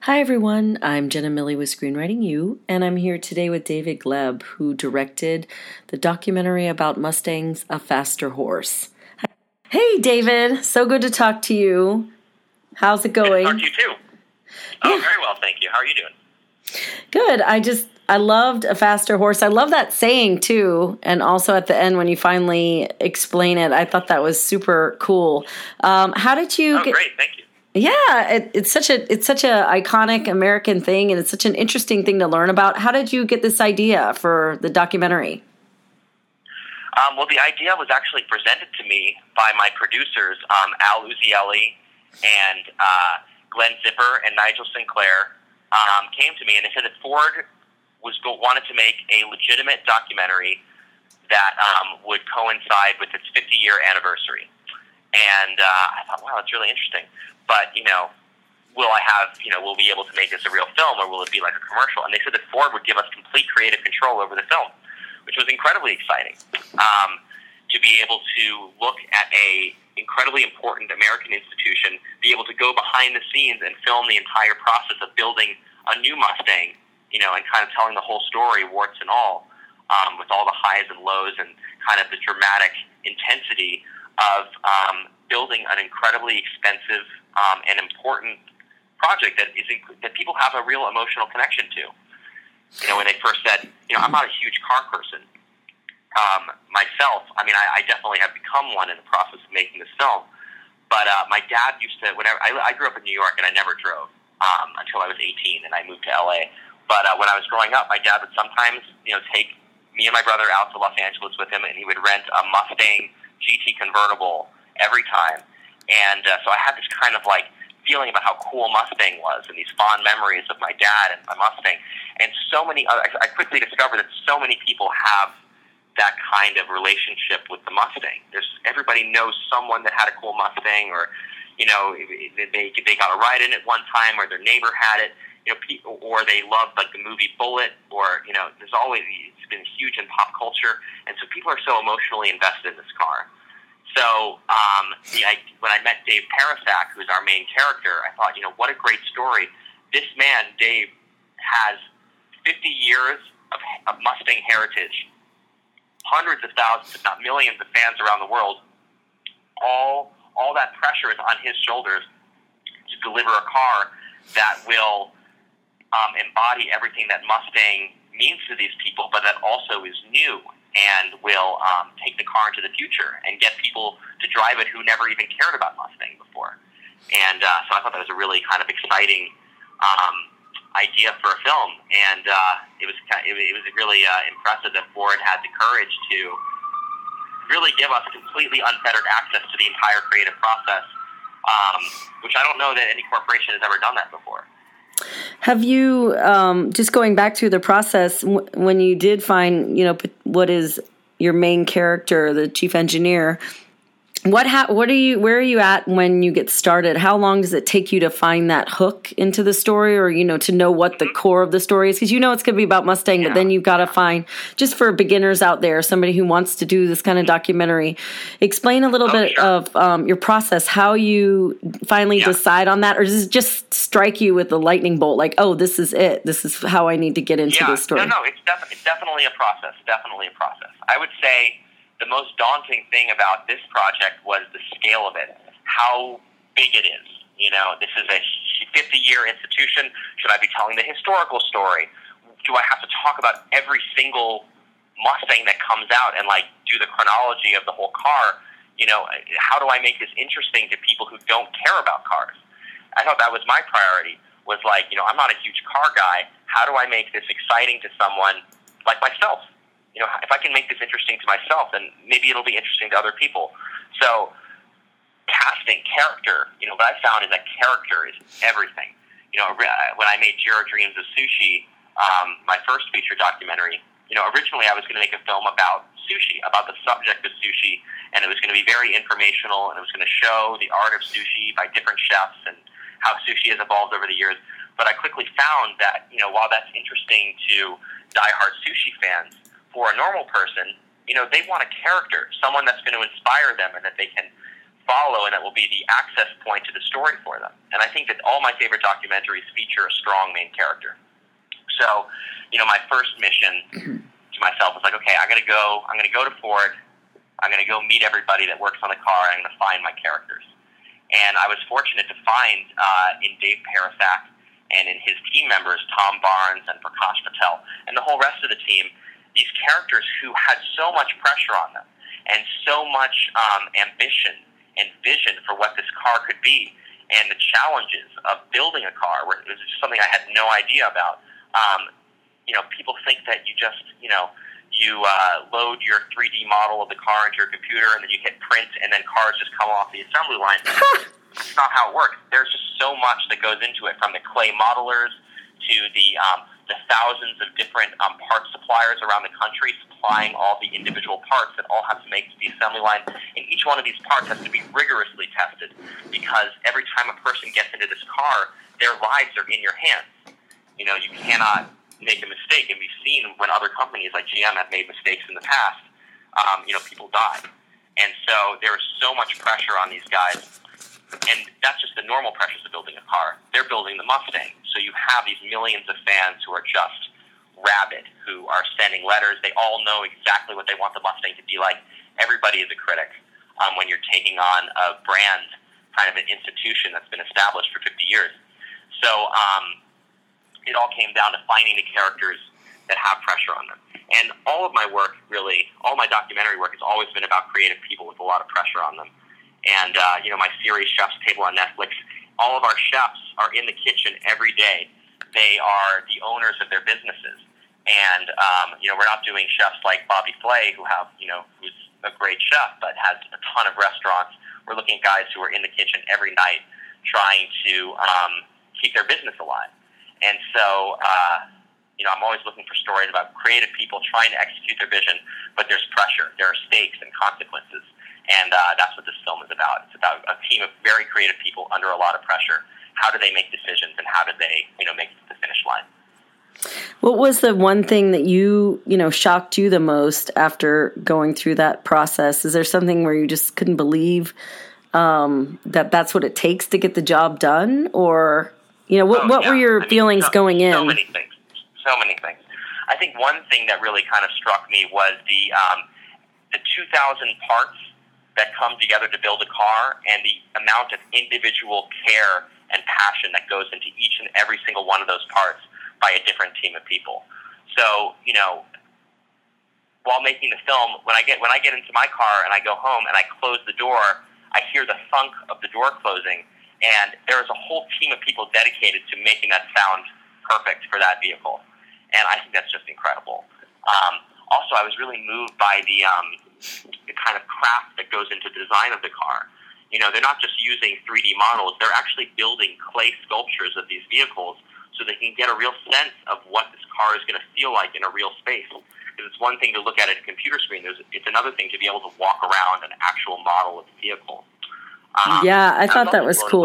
Hi everyone, I'm Jenna Milley with Screenwriting U, and I'm here today with David Gleb, who directed the documentary about Mustangs, A Faster Horse. Hey David, so good to talk to you. How's it going? Good to talk to you too. Oh, very well, thank you. How are you doing? Good. I loved A Faster Horse. I love that saying too, and also at the end when you finally explain it, I thought that was super cool. How did you get... Great, thank you. Yeah, it's such a iconic American thing, and it's such an interesting thing to learn about. How did you get this idea for the documentary? Well, the idea was actually presented to me by my producers, Al Uzieli and Glenn Zipper and Nigel Sinclair, came to me and they said that Ford wanted to make a legitimate documentary that would coincide with its 50-year anniversary. And I thought, wow, that's really interesting. But, will we be able to make this a real film, or will it be like a commercial? And they said that Ford would give us complete creative control over the film, which was incredibly exciting. To be able to look at a incredibly important American institution, be able to go behind the scenes and film the entire process of building a new Mustang, and kind of telling the whole story, warts and all, with all the highs and lows and kind of the dramatic intensity of building an incredibly expensive and important project that people have a real emotional connection to. When they first said, I'm not a huge car person myself. I mean, I definitely have become one in the process of making this film. But my dad used to, whenever I grew up in New York and I never drove until I was 18 and I moved to LA. But when I was growing up, my dad would sometimes, take me and my brother out to Los Angeles with him, and he would rent a Mustang GT convertible every time. And so I had this kind of feeling about how cool Mustang was, and these fond memories of my dad and my Mustang. And so many other, I quickly discovered that so many people have that kind of relationship with the Mustang. Everybody knows someone that had a cool Mustang, or they got a ride in it one time, or their neighbor had it, or they loved the movie Bullitt, or there's always, it's been huge in pop culture, and so people are so emotionally invested in this car. So when I met Dave Parasak, who's our main character, I thought, what a great story. This man, Dave, has 50 years of Mustang heritage, hundreds of thousands, if not millions of fans around the world. All that pressure is on his shoulders to deliver a car that will embody everything that Mustang means to these people, but that also is new and will take the car into the future and get people to drive it who never even cared about Mustang before. And so I thought that was a really kind of exciting idea for a film, and it was really impressive that Ford had the courage to really give us completely unfettered access to the entire creative process, which I don't know that any corporation has ever done that before. Have you, just going back to the process, when you did find, what is your main character, the chief engineer, where are you at when you get started? How long does it take you to find that hook into the story, or, to know what the core of the story is? Because it's going to be about Mustang, but then you've got to find, just for beginners out there, somebody who wants to do this kind of documentary, explain a little bit of your process, how you finally decide on that, or does it just strike you with the lightning bolt, this is it, this is how I need to get into this story? No, it's definitely a process, I would say the most daunting thing about this project was the scale of it, how big it is. This is a 50-year institution. Should I be telling the historical story? Do I have to talk about every single Mustang that comes out and do the chronology of the whole car? How do I make this interesting to people who don't care about cars? I thought that was my priority, was I'm not a huge car guy. How do I make this exciting to someone like myself? If I can make this interesting to myself, then maybe it'll be interesting to other people. So, casting, character, what I found is that character is everything. When I made Jiro Dreams of Sushi, my first feature documentary, originally I was going to make a film about sushi, about the subject of sushi, and it was going to be very informational, and it was going to show the art of sushi by different chefs and how sushi has evolved over the years. But I quickly found that, while that's interesting to diehard sushi fans, for a normal person, they want a character, someone that's going to inspire them and that they can follow, and that will be the access point to the story for them. And I think that all my favorite documentaries feature a strong main character. So, my first mission to myself was like, okay, I'm going to go to Ford. I'm going to go meet everybody that works on the car. I'm going to find my characters. And I was fortunate to find in Dave Parasak and in his team members, Tom Barnes and Prakash Patel, and the whole rest of the team, these characters who had so much pressure on them and so much ambition and vision for what this car could be, and the challenges of building a car, where it was just something I had no idea about. People think that you just, you load your 3D model of the car into your computer, and then you hit print, and then cars just come off the assembly line. That's not how it works. There's just so much that goes into it, from the clay modelers to the thousands of different parts suppliers around the country supplying all the individual parts that all have to make it to the assembly line. And each one of these parts has to be rigorously tested, because every time a person gets into this car, their lives are in your hands. You cannot make a mistake. And we've seen when other companies like GM have made mistakes in the past, people die. And so there's so much pressure on these guys. And that's just the normal pressures of building a car. They're building the Mustang. So you have these millions of fans who are just rabid, who are sending letters. They all know exactly what they want the Mustang to be like. Everybody is a critic when you're taking on a brand, kind of an institution that's been established for 50 years. So it all came down to finding the characters that have pressure on them. And all of my work, really, all my documentary work has always been about creative people with a lot of pressure on them. And, my series, Chef's Table on Netflix, all of our chefs are in the kitchen every day. They are the owners of their businesses. And, we're not doing chefs like Bobby Flay, who's a great chef, but has a ton of restaurants. We're looking at guys who are in the kitchen every night trying to keep their business alive. And so, I'm always looking for stories about creative people trying to execute their vision, but there's pressure. There are stakes and consequences. And that's what this film is about. It's about a team of very creative people under a lot of pressure. How do they make decisions, and how do they, make it to the finish line? What was the one thing that shocked you the most after going through that process? Is there something where you just couldn't believe that's what it takes to get the job done? Or, what were your feelings going in? So many things. I think one thing that really kind of struck me was the 2,000 parts that come together to build a car, and the amount of individual care and passion that goes into each and every single one of those parts by a different team of people. So, while making the film, when I get into my car and I go home and I close the door, I hear the thunk of the door closing, and there is a whole team of people dedicated to making that sound perfect for that vehicle. And I think that's just incredible. Also, I was really moved by the kind of craft that goes into the design of the car. They're not just using 3D models. They're actually building clay sculptures of these vehicles so they can get a real sense of what this car is going to feel like in a real space. Because it's one thing to look at a computer screen. It's another thing to be able to walk around an actual model of the vehicle. I thought that was cool.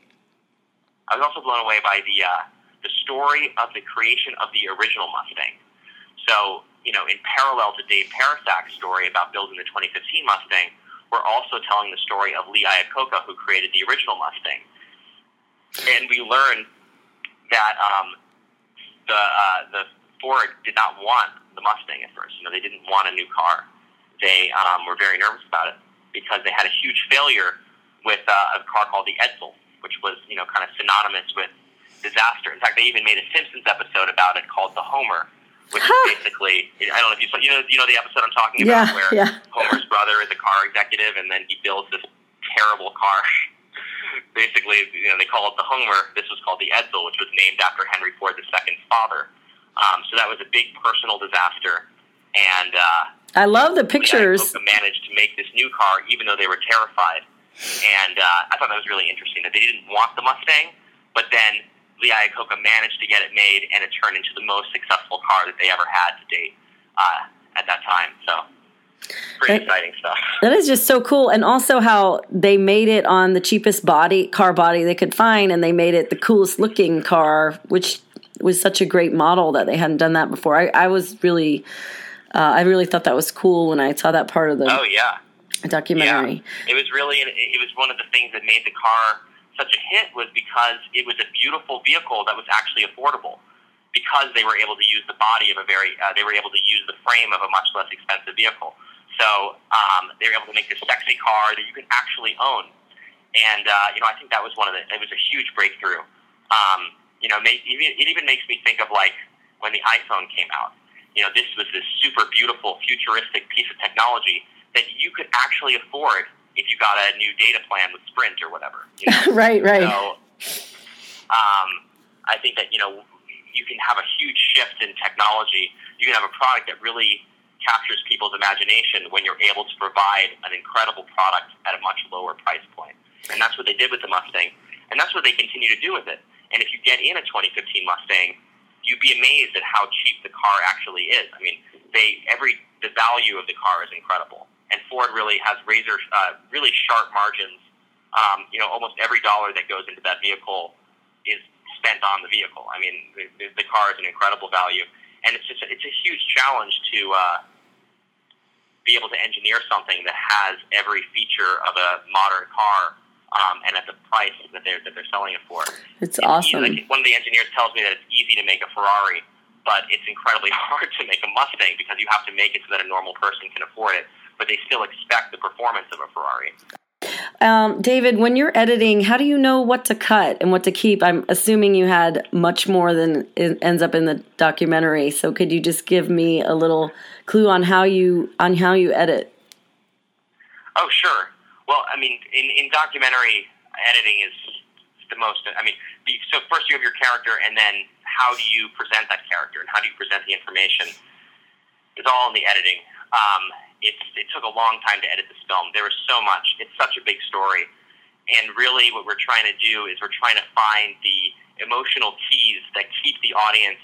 I was also blown away by the story of the creation of the original Mustang. So, in parallel to Dave Parasak's story about building the 2015 Mustang, we're also telling the story of Lee Iacocca, who created the original Mustang. And we learned that the Ford did not want the Mustang at first. They didn't want a new car. They were very nervous about it because they had a huge failure with a car called the Edsel, which was, kind of synonymous with disaster. In fact, they even made a Simpsons episode about it called The Homer, which is basically, I don't know if you saw, the episode I'm talking about, where Homer's brother is a car executive, and then he builds this terrible car. Basically, they call it the Homer. This was called the Edsel, which was named after Henry Ford II's father. So that was a big personal disaster, and I love the pictures. Managed to make this new car, even though they were terrified. And I thought that was really interesting, that they didn't want the Mustang, but then Lee Iacocca managed to get it made, and it turned into the most successful car that they ever had to date at that time. So, pretty exciting stuff. That is just so cool. And also how they made it on the cheapest car body they could find, and they made it the coolest looking car, which was such a great model that they hadn't done that before. I really thought that was cool when I saw that part of the documentary. Yeah. It was one of the things that made the car such a hit was because it was a beautiful vehicle that was actually affordable because they were able to use the body of they were able to use the frame of a much less expensive vehicle. So they were able to make this sexy car that you can actually own. And, I think that was it was a huge breakthrough. It even makes me think of like when the iPhone came out. This was this super beautiful, futuristic piece of technology that you could actually afford if you got a new data plan with Sprint or whatever. Right. So, I think that, you can have a huge shift in technology. You can have a product that really captures people's imagination when you're able to provide an incredible product at a much lower price point. And that's what they did with the Mustang. And that's what they continue to do with it. And if you get in a 2015 Mustang, you'd be amazed at how cheap the car actually is. I mean, the value of the car is incredible. And Ford really has really sharp margins. Almost every dollar that goes into that vehicle is spent on the vehicle. I mean, the car is an incredible value, and it's a huge challenge to be able to engineer something that has every feature of a modern car, and at the price that they're selling it for. It's awesome. One of the engineers tells me that it's easy to make a Ferrari, but it's incredibly hard to make a Mustang because you have to make it so that a normal person can afford it, but they still expect the performance of a Ferrari. David, when you're editing, how do you know what to cut and what to keep? I'm assuming you had much more than ends up in the documentary. So could you just give me a little clue on how you edit? Oh, sure. Well, I mean, in documentary, editing is the most. I mean, so first you have your character, and then how do you present that character, and how do you present the information? It's all in the editing. It took a long time to edit this film. There was so much. It's such a big story. And really what we're trying to do is we're trying to find the emotional keys that keep the audience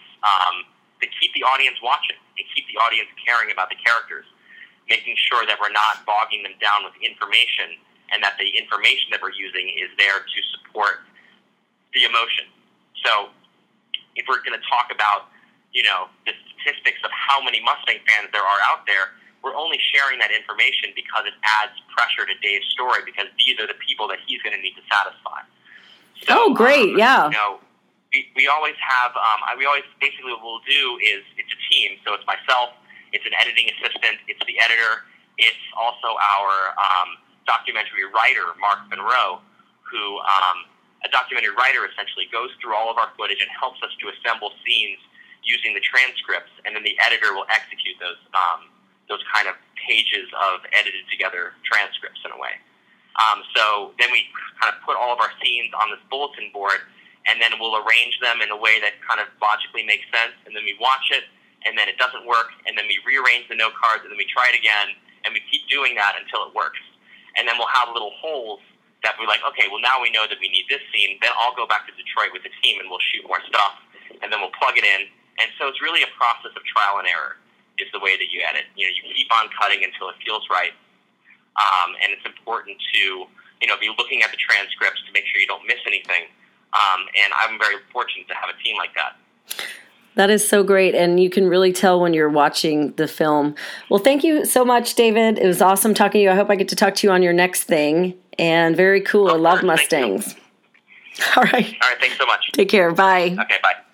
watching and keep the audience caring about the characters, making sure that we're not bogging them down with information and that the information that we're using is there to support the emotion. So if we're going to talk about, the statistics of how many Mustang fans there are out there, we're only sharing that information because it adds pressure to Dave's story because these are the people that he's going to need to satisfy. So, great, yeah. We always have, basically what we'll do is it's a team. So it's myself, it's an editing assistant, it's the editor, it's also our documentary writer, Mark Monroe, who, a documentary writer essentially goes through all of our footage and helps us to assemble scenes using the transcripts, and then the editor will execute those kind of pages of edited together transcripts in a way. So then we kind of put all of our scenes on this bulletin board, and then we'll arrange them in a way that kind of logically makes sense, and then we watch it, and then it doesn't work, and then we rearrange the note cards, and then we try it again, and we keep doing that until it works. And then we'll have little holes that we're like, okay, well now we know that we need this scene, then I'll go back to Detroit with the team and we'll shoot more stuff, and then we'll plug it in. And so it's really a process of trial and error is the way that you edit. You keep on cutting until it feels right. And it's important to, be looking at the transcripts to make sure you don't miss anything. And I'm very fortunate to have a team like that. That is so great, and you can really tell when you're watching the film. Well, thank you so much, David. It was awesome talking to you. I hope I get to talk to you on your next thing. And very cool. I love Mustangs. All right. Thanks so much. Take care. Bye. Okay, bye.